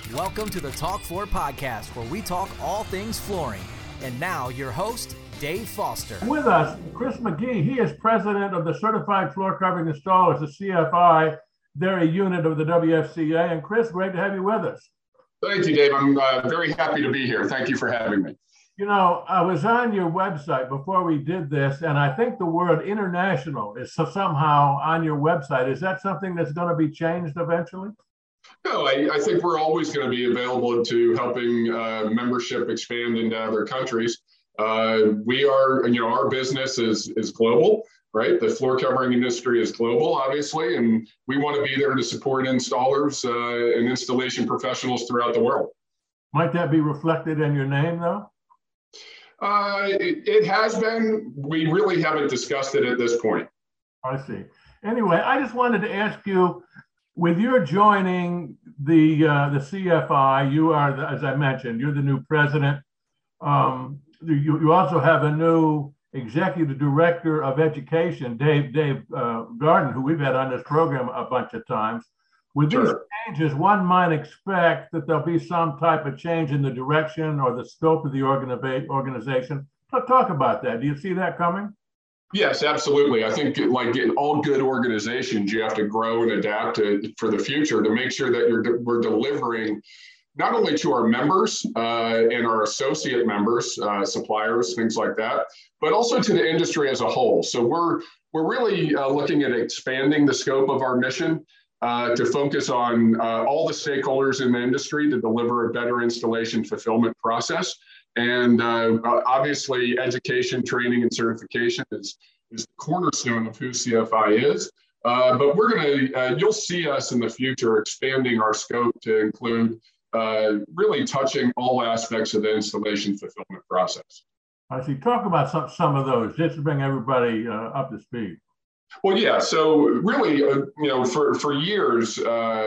Welcome to the Talk Floor podcast, where we talk all things flooring. And now your host, Dave Foster. With us, Chris McGee. He is president of the Certified Floor Covering Installers, the CFI. They're a unit of the WFCA. And Chris, great to have you with us. Thank you, Dave. I'm very happy to be here. Thank you for having me. You know, I was on your website before we did this, and I think the word international is somehow on your website. Is that something that's going to be changed eventually? No, I think we're always going to be available to helping membership expand into other countries. We are, our business is global, right? The floor covering industry is global, obviously, and we want to be there to support installers and installation professionals throughout the world. Might that be reflected in your name, though? It has been. We really haven't discussed it at this point. I see. Anyway, I just wanted to ask you, with your joining the CFI, you are, as I mentioned, you're the new president. You also have a new executive director of education, Dave Garden, who we've had on this program a bunch of times. With these changes, one might expect that there'll be some type of change in the direction or the scope of the organization. Talk about that. Do you see that coming? Yes, absolutely. I think like in all good organizations, you have to grow and adapt for the future to make sure that we're delivering not only to our members and our associate members, suppliers, things like that, but also to the industry as a whole. So we're really looking at expanding the scope of our mission to focus on all the stakeholders in the industry to deliver a better installation fulfillment process. And obviously, education, training, and certification is the cornerstone of who CFI is. But we're going to, you'll see us in the future expanding our scope to include really touching all aspects of the installation fulfillment process. I see. Talk about some of those, just to bring everybody up to speed. Well, yeah. So really, for years,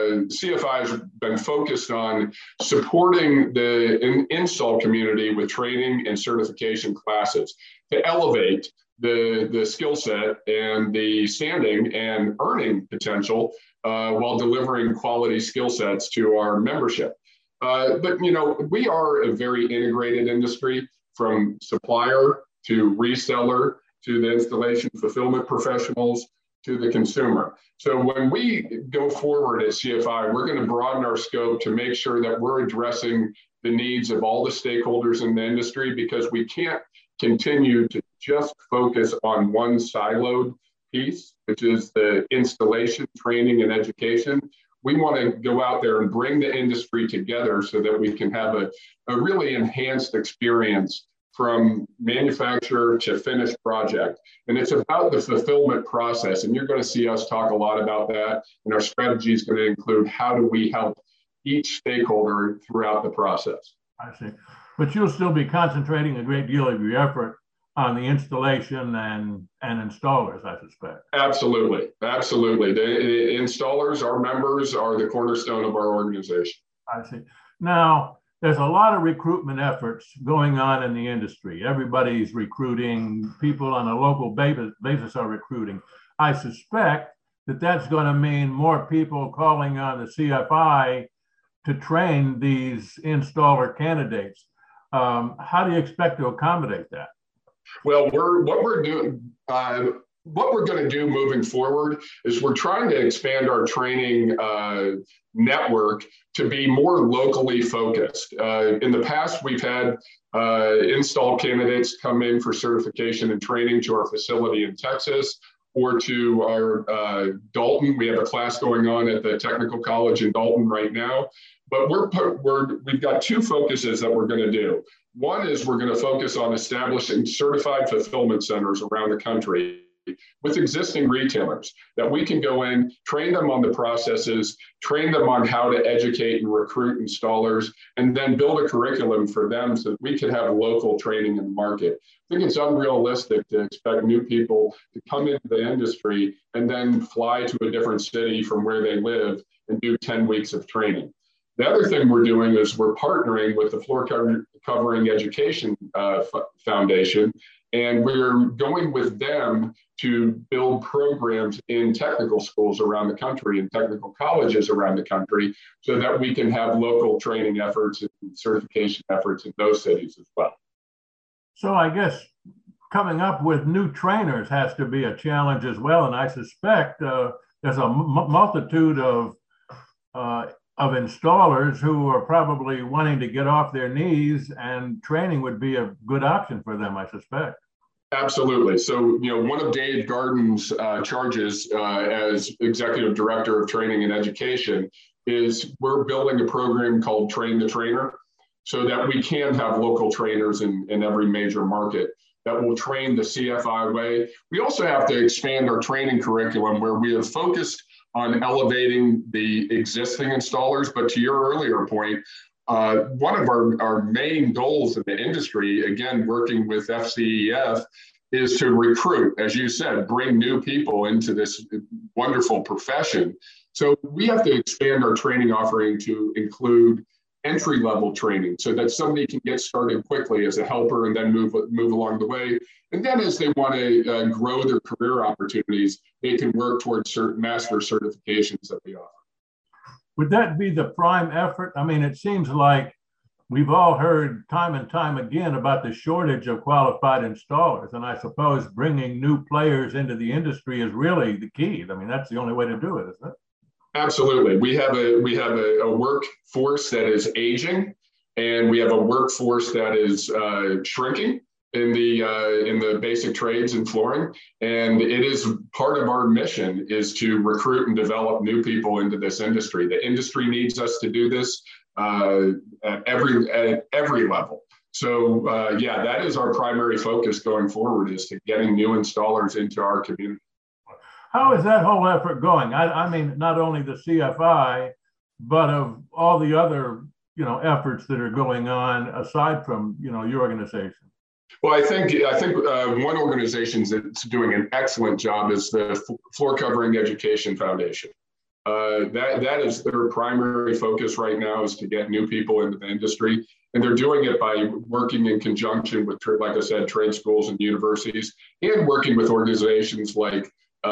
CFI has been focused on supporting the install community with training and certification classes to elevate the skill set and the standing and earning potential while delivering quality skill sets to our membership. But we are a very integrated industry, from supplier to reseller to the installation fulfillment professionals, to the consumer. So when we go forward at CFI, we're going to broaden our scope to make sure that we're addressing the needs of all the stakeholders in the industry, because we can't continue to just focus on one siloed piece, which is the installation, training, and education. We want to go out there and bring the industry together so that we can have a really enhanced experience from manufacturer to finished project. And it's about the fulfillment process. And you're going to see us talk a lot about that. And our strategy is going to include how do we help each stakeholder throughout the process. I see. But you'll still be concentrating a great deal of your effort on the installation and installers, I suspect. Absolutely. Absolutely. The installers, our members, are the cornerstone of our organization. I see. Now, there's a lot of recruitment efforts going on in the industry. Everybody's recruiting. People on a local basis are recruiting. I suspect that that's going to mean more people calling on the CFI to train these installer candidates. How do you expect to accommodate that? Well, what we're going to do moving forward is we're trying to expand our training network to be more locally focused. In the past, we've had install candidates come in for certification and training to our facility in Texas or to our Dalton. We have a class going on at the Technical College in Dalton right now. But we've got two focuses that we're going to do. One is we're going to focus on establishing certified fulfillment centers around the country with existing retailers that we can go in, train them on the processes, train them on how to educate and recruit installers, and then build a curriculum for them so that we can have local training in the market. I think it's unrealistic to expect new people to come into the industry and then fly to a different city from where they live and do 10 weeks of training. The other thing we're doing is we're partnering with the Floor Covering Education Foundation And we're going with them to build programs in technical schools around the country and technical colleges around the country so that we can have local training efforts and certification efforts in those cities as well. So I guess coming up with new trainers has to be a challenge as well. And I suspect there's a multitude of installers who are probably wanting to get off their knees, and training would be a good option for them, I suspect. Absolutely. So, one of Dave Garden's charges as Executive Director of Training and Education is we're building a program called Train the Trainer so that we can have local trainers in every major market that will train the CFI way. We also have to expand our training curriculum where we have focused on elevating the existing installers. But to your earlier point, one of our main goals in the industry, again, working with FCEF, is to recruit, as you said, bring new people into this wonderful profession. So we have to expand our training offering to include entry-level training so that somebody can get started quickly as a helper and then move along the way. And then as they want to grow their career opportunities, they can work towards certain master certifications that we offer. Would that be the prime effort? I mean, it seems like we've all heard time and time again about the shortage of qualified installers. And I suppose bringing new players into the industry is really the key. I mean, that's the only way to do it, isn't it? Absolutely. We have a workforce that is aging, and we have a workforce that is shrinking in the basic trades and flooring. And it is part of our mission is to recruit and develop new people into this industry. The industry needs us to do this at every level. So that is our primary focus going forward, is to getting new installers into our community. How is that whole effort going? I mean, not only the CFI, but of all the other, efforts that are going on aside from, your organization. Well, I think one organization that's doing an excellent job is the Floor Covering Education Foundation. That is their primary focus right now, is to get new people into the industry. And they're doing it by working in conjunction with, like I said, trade schools and universities, and working with organizations like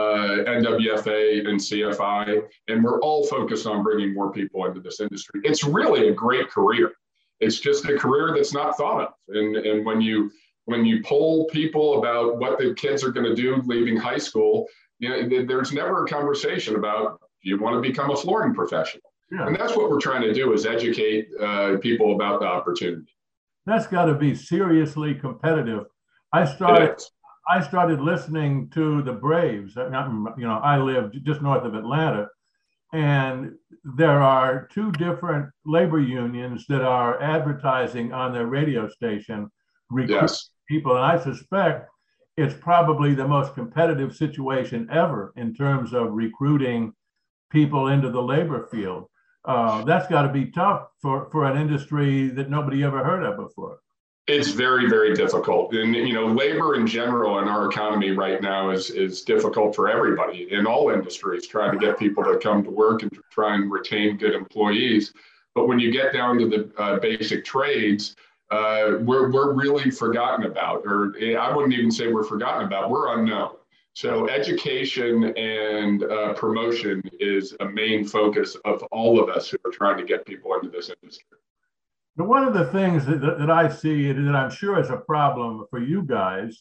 NWFA and CFI, and we're all focused on bringing more people into this industry. It's really a great career. It's just a career that's not thought of. And when you poll people about what the kids are going to do leaving high school, there's never a conversation about, do you want to become a flooring professional? Yeah. And that's what we're trying to do, is educate people about the opportunity. That's got to be seriously competitive. I started listening to the Braves. I live just north of Atlanta, and there are two different labor unions that are advertising on their radio station, recruiting people. And I suspect it's probably the most competitive situation ever in terms of recruiting people into the labor field. That's got to be tough for an industry that nobody ever heard of before. It's very, very difficult. And, labor in general in our economy right now is difficult for everybody in all industries, trying to get people to come to work and to try and retain good employees. But when you get down to the basic trades, we're really forgotten about, or I wouldn't even say we're forgotten about, we're unknown. So education and promotion is a main focus of all of us who are trying to get people into this industry. But one of the things that I see that I'm sure is a problem for you guys,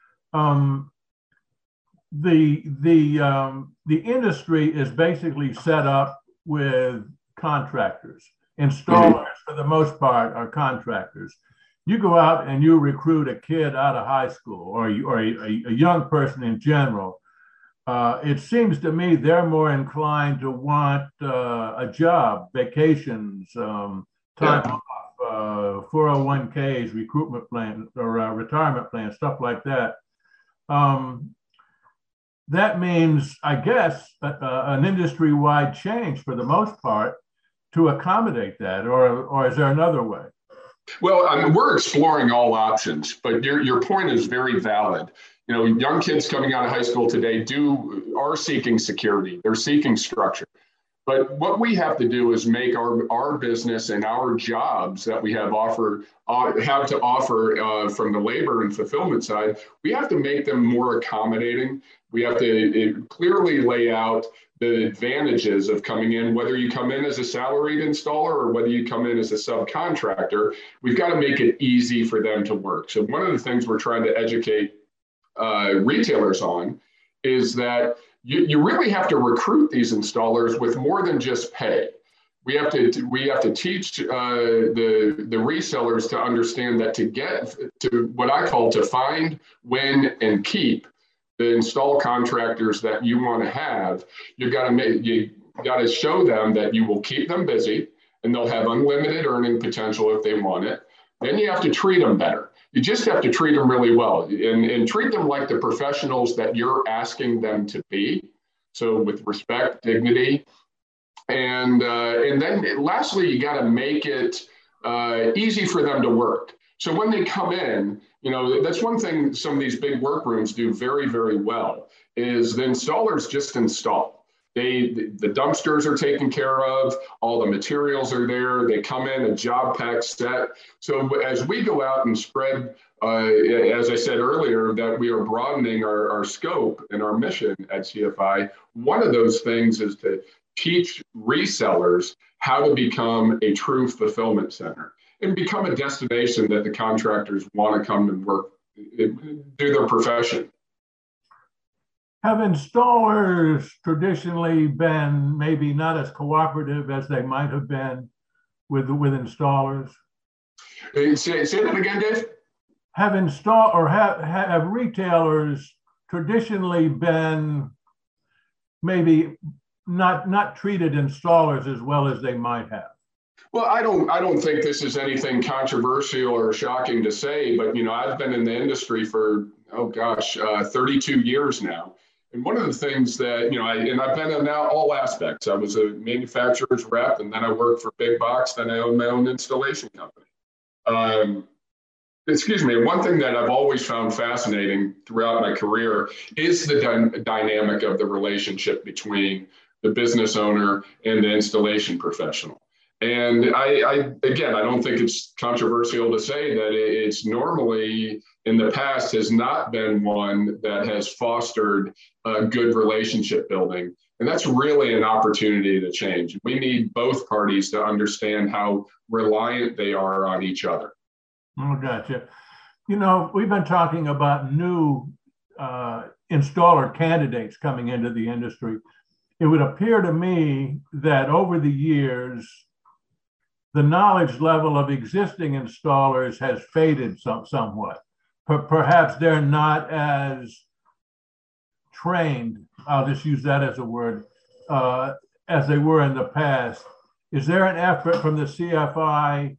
the industry is basically set up with contractors. Installers, for the most part, are contractors. You go out and you recruit a kid out of high school, or a young person in general. It seems to me they're more inclined to want a job, vacations, time off, 401ks, recruitment plans, or retirement plans, stuff like that. That means, I guess, an industry-wide change for the most part to accommodate that, or is there another way? Well, we're exploring all options, but your point is very valid. Young kids coming out of high school today are seeking security. They're seeking structure. But what we have to do is make our business and our jobs that we have to offer from the labor and fulfillment side, we have to make them more accommodating. We have to clearly lay out the advantages of coming in, whether you come in as a salaried installer or whether you come in as a subcontractor. We've got to make it easy for them to work. So one of the things we're trying to educate retailers on is that you really have to recruit these installers with more than just pay. We have to teach the resellers to understand that to get to what I call to find, win, and keep the install contractors that you want to have, you got to show them that you will keep them busy and they'll have unlimited earning potential if they want it. Then you have to treat them better. You just have to treat them really well and treat them like the professionals that you're asking them to be. So with respect, dignity, and then lastly, you got to make it easy for them to work. So when they come in, that's one thing some of these big workrooms do very, very well is the installers just install. The dumpsters are taken care of, all the materials are there, they come in, a job pack set. So as we go out and spread, as I said earlier, that we are broadening our scope and our mission at CFI, one of those things is to teach resellers how to become a true fulfillment center and become a destination that the contractors want to come and work, do their profession. Have installers traditionally been maybe not as cooperative as they might have been with installers? Say that again, Dave? Have retailers traditionally been maybe not treated installers as well as they might have? Well, I don't think this is anything controversial or shocking to say, but I've been in the industry for 32 years now. And one of the things that, I've been in now all aspects. I was a manufacturer's rep, and then I worked for Big Box, then I owned my own installation company. One thing that I've always found fascinating throughout my career is the dynamic of the relationship between the business owner and the installation professional. And I don't think it's controversial to say that it's normally in the past has not been one that has fostered a good relationship building. And that's really an opportunity to change. We need both parties to understand how reliant they are on each other. Oh, gotcha. We've been talking about new installer candidates coming into the industry. It would appear to me that over the years, the knowledge level of existing installers has faded somewhat. Perhaps they're not as trained, I'll just use that as a word, as they were in the past. Is there an effort from the CFI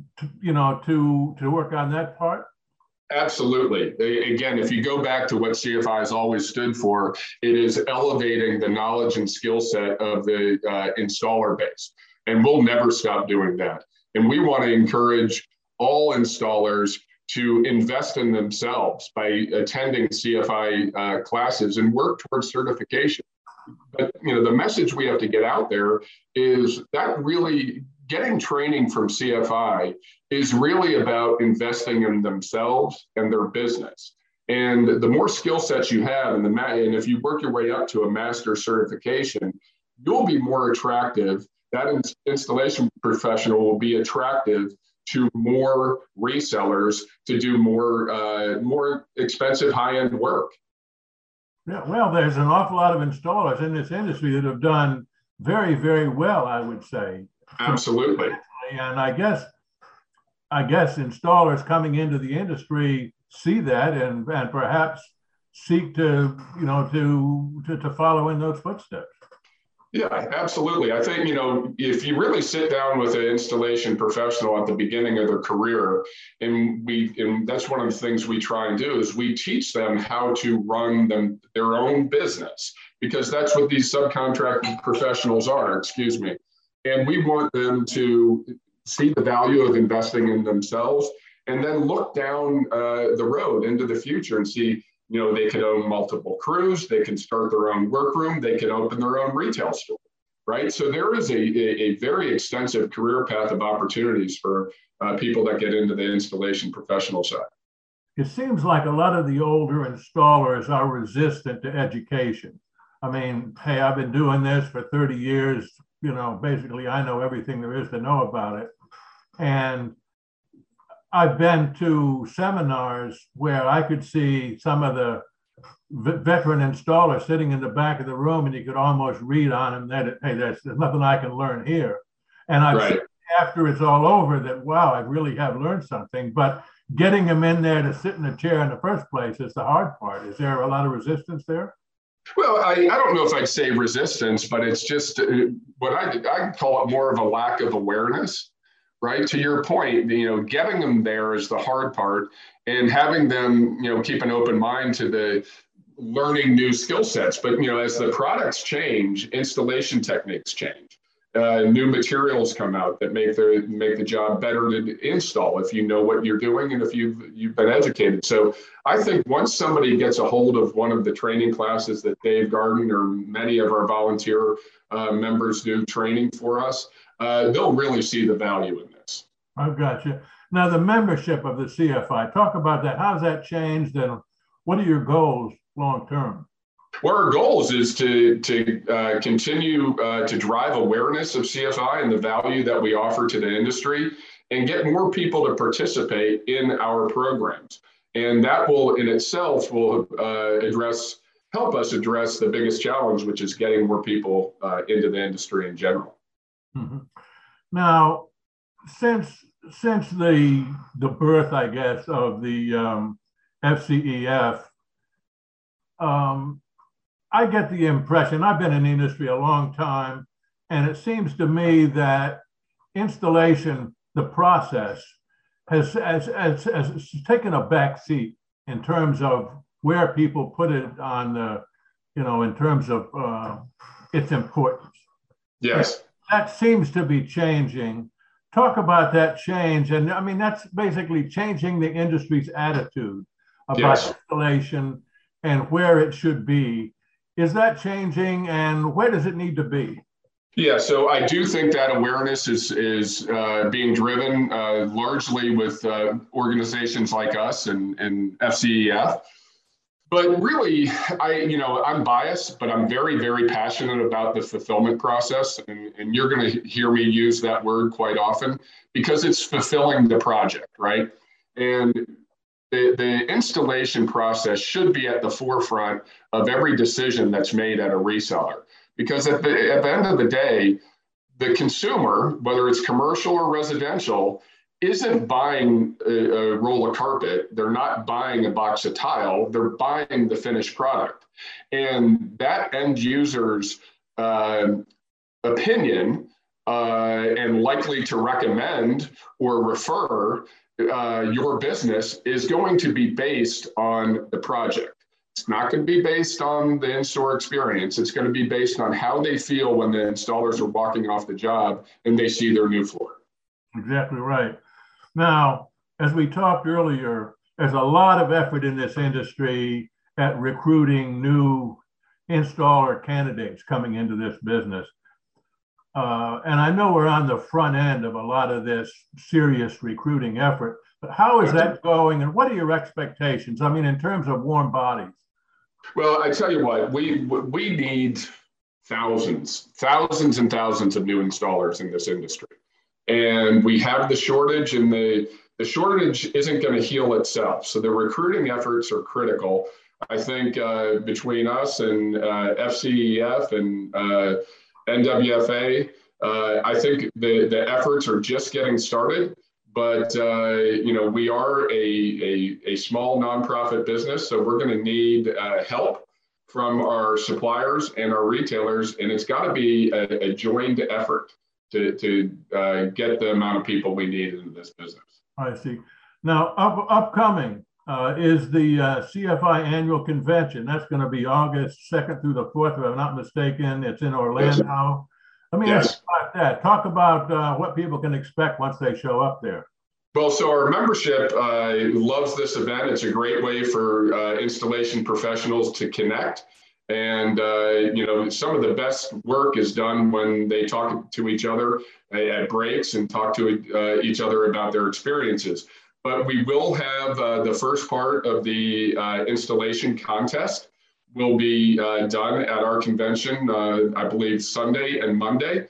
to work on that part? Absolutely. Again, if you go back to what CFI has always stood for, it is elevating the knowledge and skill set of the installer base. And we'll never stop doing that. And we want to encourage all installers to invest in themselves by attending CFI classes and work towards certification. But the message we have to get out there is that really getting training from CFI is really about investing in themselves and their business. And the more skill sets you have, and if you work your way up to a master certification, you'll be more attractive. That installation professional will be attractive to more resellers to do more expensive high-end work. Yeah, well, there's an awful lot of installers in this industry that have done very, very well, I would say. Absolutely. And I guess installers coming into the industry see that and perhaps seek to follow in those footsteps. Yeah, absolutely. I think, if you really sit down with an installation professional at the beginning of their career, and that's one of the things we try and do is we teach them how to run their own business, because that's what these subcontracting professionals are, And we want them to see the value of investing in themselves and then look down the road into the future and see, they could own multiple crews, they can start their own workroom, they can open their own retail store. right? So there is a very extensive career path of opportunities for people that get into the installation professional side. It seems like a lot of the older installers are resistant to education. I mean, hey, I've been doing this for 30 years. Basically, I know everything there is to know about it. And I've been to seminars where I could see some of the veteran installers sitting in the back of the room, and you could almost read on them that, hey, there's nothing I can learn here. And I've seen after it's all over that, wow, I really have learned something. But getting them in there to sit in a chair in the first place is the hard part. Is there a lot of resistance there? Well, I don't know if I'd say resistance, but it's just what I call it more of a lack of awareness, right? To your point, getting them there is the hard part, and having them, keep an open mind to the learning new skill sets. But, as the products change, installation techniques change. New materials come out that make the job better to install if you know what you're doing and if you've been educated. So I think once somebody gets a hold of one of the training classes that Dave Garden or many of our volunteer members do training for us, they'll really see the value in this. I've got you. Now, the membership of the CFI, talk about that. How's that changed, and what are your goals long term? Well, our goals is to continue to drive awareness of CFI and the value that we offer to the industry, and get more people to participate in our programs. And that will, in itself, will help us address the biggest challenge, which is getting more people into the industry in general. Mm-hmm. Now, since the birth, I guess, of the FCEF, I get the impression, I've been in the industry a long time, and it seems to me that installation, the process, has taken a back seat in terms of where people put it on the, in terms of its importance. Yes. That seems to be changing. Talk about that change. And I mean, that's basically changing the industry's attitude about installation and where it should be. Is that changing, and where does it need to be? Yeah, so I do think that awareness is being driven largely with organizations like us and FCEF. But really, I'm biased, but I'm very, very passionate about the fulfillment process. And you're going to hear me use that word quite often because it's fulfilling the project, right? And the installation process should be at the forefront of every decision that's made at a reseller. Because at the end of the day, the consumer, whether it's commercial or residential, isn't buying a roll of carpet. They're not buying a box of tile. They're buying the finished product. And that end user's opinion and likely to recommend or refer your business is going to be based on the project. It's not going to be based on the in-store experience. It's going to be based on how they feel when the installers are walking off the job and they see their new floor. Exactly right. Now, as we talked earlier, there's a lot of effort in this industry at recruiting new installer candidates coming into this business. And I know we're on the front end of a lot of this serious recruiting effort, but how is that going, and what are your expectations? I mean, in terms of warm bodies. Well, I tell you what, we need thousands and thousands of new installers in this industry. And we have the shortage, and the shortage isn't going to heal itself. So the recruiting efforts are critical. I think between us and FCEF and NWFA, I think the efforts are just getting started. But we are a small nonprofit business, so we're going to need help from our suppliers and our retailers, and it's got to be a joined effort to get the amount of people we need into this business. I see. Now, upcoming is the CFI annual convention. That's going to be August 2nd through the 4th, if I'm not mistaken. It's in Orlando. Yes. Let me ask you about that. Talk about what people can expect once they show up there. Well, so our membership loves this event. It's a great way for installation professionals to connect And, some of the best work is done when they talk to each other at breaks and talk to each other about their experiences. But we will have the first part of the installation contest will be done at our convention, I believe Sunday and Monday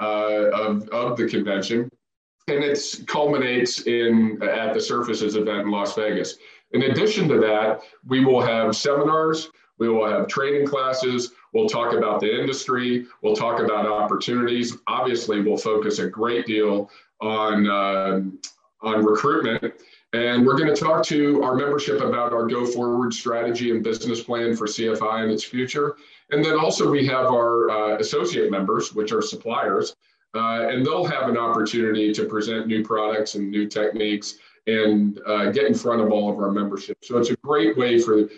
of the convention. And it culminates at the Surfaces event in Las Vegas. In addition to that, we will have seminars, we will have training classes, we'll talk about the industry, we'll talk about opportunities. Obviously, we'll focus a great deal on recruitment. And we're going to talk to our membership about our go-forward strategy and business plan for CFI and its future. And then also we have our associate members, which are suppliers, and they'll have an opportunity to present new products and new techniques and get in front of all of our membership. So it's a great way for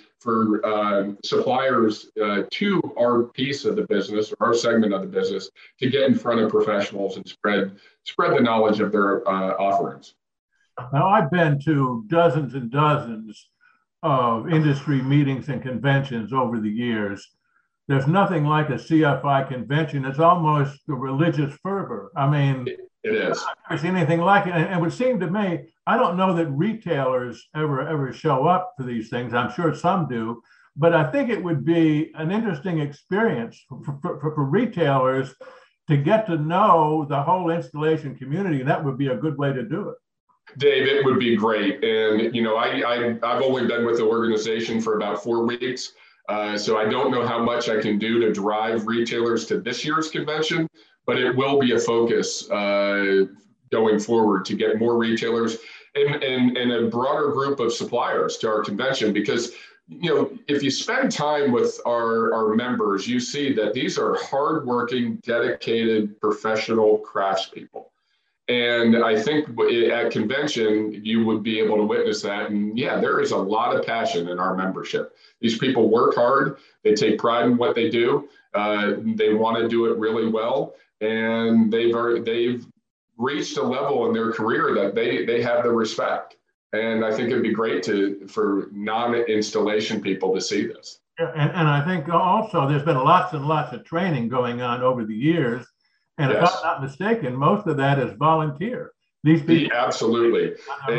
suppliers to our piece of the business, or our segment of the business, to get in front of professionals and spread the knowledge of their offerings. Now, I've been to dozens and dozens of industry meetings and conventions over the years. There's nothing like a CFI convention. It's almost a religious fervor. I mean, it is. I've never seen anything like it. And it would seem to me, I don't know that retailers ever show up to these things. I'm sure some do, but I think it would be an interesting experience for retailers to get to know the whole installation community. And that would be a good way to do it. Dave, it would be great. And, I've only been with the organization for about 4 weeks. So I don't know how much I can do to drive retailers to this year's convention, but it will be a focus going forward to get more retailers and a broader group of suppliers to our convention. Because, if you spend time with our members, you see that these are hardworking, dedicated, professional craftspeople. And I think at convention, you would be able to witness that. And yeah, there is a lot of passion in our membership. These people work hard. They take pride in what they do. They want to do it really well. And they've reached a level in their career that they have the respect. And I think it'd be great for non-installation people to see this. Yeah, and I think also there's been lots and lots of training going on over the years. And yes, if I'm not mistaken, most of that is volunteer. These people. Absolutely.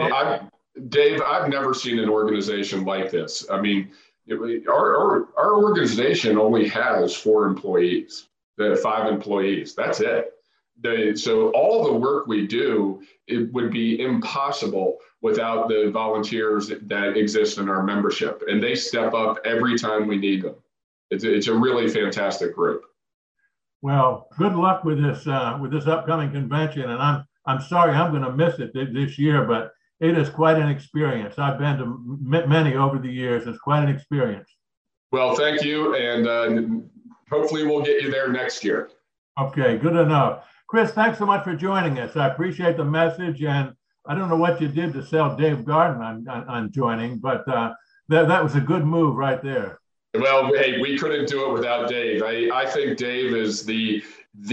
Dave, I've never seen an organization like this. I mean, our organization only has 4 employees, 5 employees. That's it. So all the work we do, it would be impossible without the volunteers that exist in our membership. And they step up every time we need them. It's a really fantastic group. Well, good luck with this upcoming convention, and I'm sorry I'm going to miss it this year, but it is quite an experience. I've been to many over the years. It's quite an experience. Well, thank you, and hopefully we'll get you there next year. Okay, good enough. Chris, thanks so much for joining us. I appreciate the message, and I don't know what you did to sell Dave Garden on joining, but that was a good move right there. Well, hey, we couldn't do it without Dave. I think Dave is the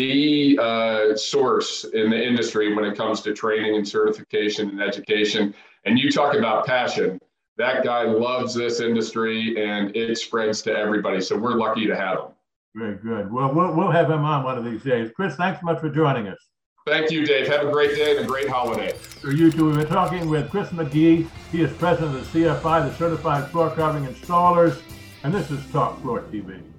source in the industry when it comes to training and certification and education. And you talk about passion. That guy loves this industry, and it spreads to everybody. So we're lucky to have him. Very good. Well, we'll have him on one of these days. Chris, thanks so much for joining us. Thank you, Dave. Have a great day and a great holiday. For you two, we've been talking with Chris McGee. He is president of the CFI, the Certified Floor Carving Installers. And this is Talk Floor TV.